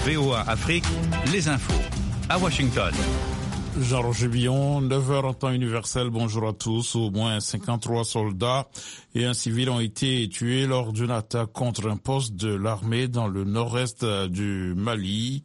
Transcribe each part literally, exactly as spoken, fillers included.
V O A Afrique, les infos. À Washington. Jean-Roger Billon, neuf heures en temps universel, bonjour à tous. Au moins cinquante-trois soldats et un civil ont été tués lors d'une attaque contre un poste de l'armée dans le nord-est du Mali.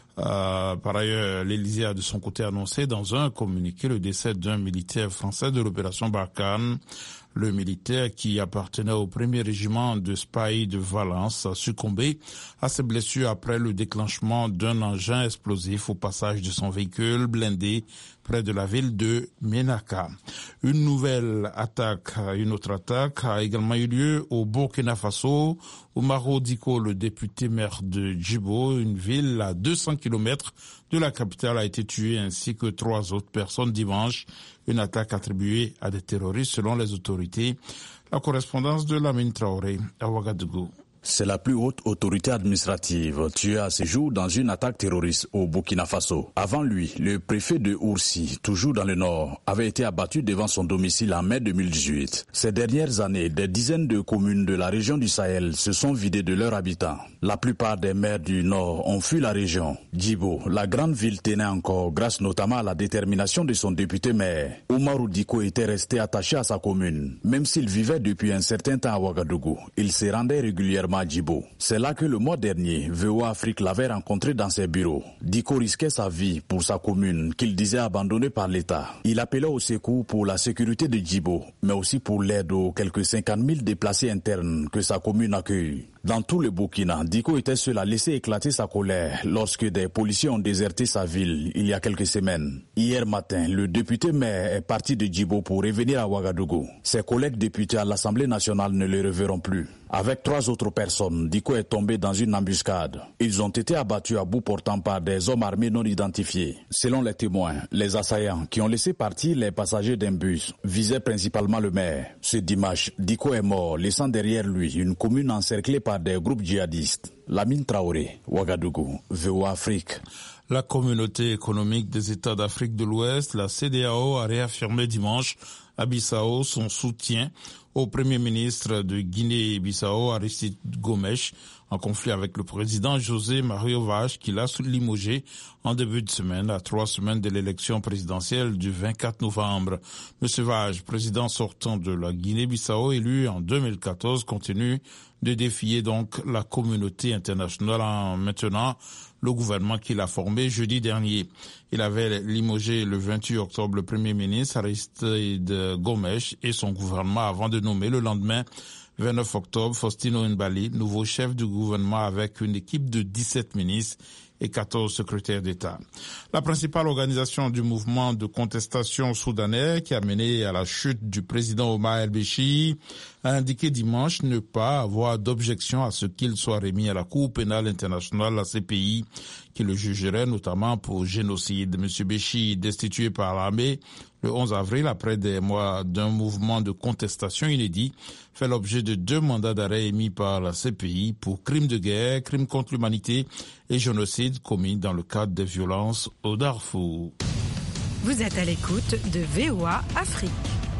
Euh, par ailleurs, l'Élysée a de son côté annoncé dans un communiqué le décès d'un militaire français de l'opération Barkhane. Le militaire qui appartenait au premier régiment de Spy de Valence a succombé à ses blessures après le déclenchement d'un engin explosif au passage de son véhicule blindé près de la ville de Ménaka. Une nouvelle attaque, une autre attaque a également eu lieu au Burkina Faso. Oumaro Diko, le député maire de Djibo, une ville à deux cents kilomètres de la capitale, a été tué ainsi que trois autres personnes dimanche. Une attaque attribuée à des terroristes selon les autorités. La correspondance de Lamine Traoré à Ouagadougou. C'est la plus haute autorité administrative tuée à ce jour dans une attaque terroriste au Burkina Faso. Avant lui, le préfet de Oursi, toujours dans le nord, avait été abattu devant son domicile en mai deux mille dix-huit. Ces dernières années, des dizaines de communes de la région du Sahel se sont vidées de leurs habitants. La plupart des maires du nord ont fui la région. Djibo, la grande ville, tenait encore grâce notamment à la détermination de son député maire. Oumarou Diko était resté attaché à sa commune. Même s'il vivait depuis un certain temps à Ouagadougou, il se rendait régulièrement à Djibo. C'est là que le mois dernier, V O A Afrique l'avait rencontré dans ses bureaux. Diko risquait sa vie pour sa commune qu'il disait abandonnée par l'État. Il appelait au secours pour la sécurité de Djibo, mais aussi pour l'aide aux quelques cinquante mille déplacés internes que sa commune accueille. Dans tout le Burkina, Diko était seul à laisser éclater sa colère lorsque des policiers ont déserté sa ville il y a quelques semaines. Hier matin, le député maire est parti de Djibo pour revenir à Ouagadougou. Ses collègues députés à l'Assemblée nationale ne le reverront plus. Avec trois autres personnes, Diko est tombé dans une embuscade. Ils ont été abattus à bout portant par des hommes armés non identifiés. Selon les témoins, les assaillants qui ont laissé partir les passagers d'un bus visaient principalement le maire. Ce dimanche, Diko est mort, laissant derrière lui une commune encerclée par des groupes djihadistes. Lamine Traoré, Ouagadougou, V O A Afrique. La communauté économique des États d'Afrique de l'Ouest, la C E D E A O, a réaffirmé dimanche à Bissau son soutien au Premier ministre de Guinée-Bissau, Aristide Gomes, en conflit avec le président José Mario Vaz, qui l'a limogé en début de semaine, à trois semaines de l'élection présidentielle du vingt-quatre novembre. Monsieur Vaz, président sortant de la Guinée-Bissau, élu en deux mille quatorze, continue de défier donc la communauté internationale en maintenant le gouvernement qu'il a formé jeudi dernier. Il avait limogé le vingt-huit octobre le Premier ministre Aristide Gomes et son gouvernement avant de nommer le lendemain, vingt-neuf octobre, Faustino Mbali, nouveau chef du gouvernement avec une équipe de dix-sept ministres et quatorze secrétaires d'État. La principale organisation du mouvement de contestation soudanais qui a mené à la chute du président Omar el-Béchir a indiqué dimanche ne pas avoir d'objection à ce qu'il soit remis à la Cour pénale internationale, la C P I, qui le jugerait notamment pour génocide. M. Béchir, destitué par l'armée le onze avril, après des mois d'un mouvement de contestation inédit, fait l'objet de deux mandats d'arrêt émis par la C P I pour crimes de guerre, crimes contre l'humanité et génocide commis dans le cadre des violences au Darfour. Vous êtes à l'écoute de V O A Afrique.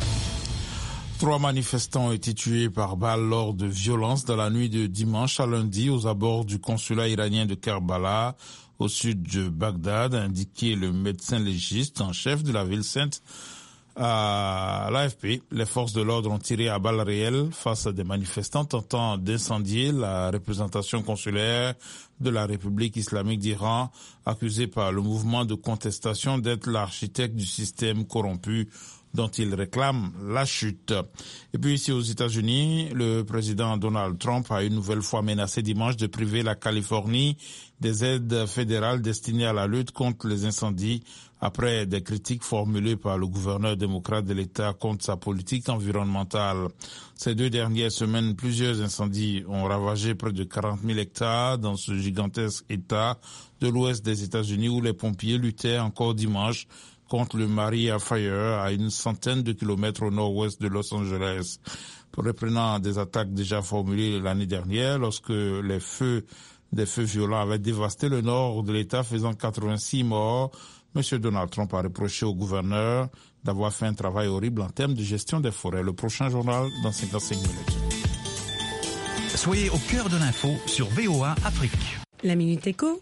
Trois manifestants ont été tués par balle lors de violences dans la nuit de dimanche à lundi aux abords du consulat iranien de Karbala, au sud de Bagdad, a indiqué le médecin légiste en chef de la ville sainte à l'A F P. Les forces de l'ordre ont tiré à balles réelles face à des manifestants tentant d'incendier la représentation consulaire de la République islamique d'Iran, accusée par le mouvement de contestation d'être l'architecte du système corrompu dont il réclame la chute. Et puis ici aux États-Unis, le président Donald Trump a une nouvelle fois menacé dimanche de priver la Californie des aides fédérales destinées à la lutte contre les incendies après des critiques formulées par le gouverneur démocrate de l'État contre sa politique environnementale. Ces deux dernières semaines, plusieurs incendies ont ravagé près de quarante mille hectares dans ce gigantesque État de l'ouest des États-Unis où les pompiers luttaient encore dimanche contre le Maria Fire à une centaine de kilomètres au nord-ouest de Los Angeles. Reprenant des attaques déjà formulées l'année dernière lorsque les feux, des feux violents avaient dévasté le nord de l'État faisant quatre-vingt-six morts, M. Donald Trump a reproché au gouverneur d'avoir fait un travail horrible en termes de gestion des forêts. Le prochain journal dans cinquante-cinq minutes. Soyez au cœur de l'info sur V O A Afrique. La Minute Éco,